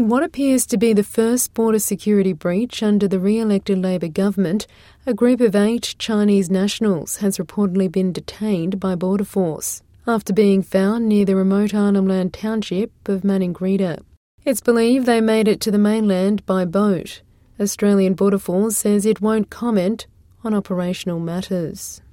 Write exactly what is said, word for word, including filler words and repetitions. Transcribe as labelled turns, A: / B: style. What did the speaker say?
A: In what appears to be the first border security breach under the re-elected Labor government, a group of eight Chinese nationals has reportedly been detained by Border Force after being found near the remote Arnhem Land township of Maningrida. It's believed they made it to the mainland by boat. Australian Border Force says it won't comment on operational matters.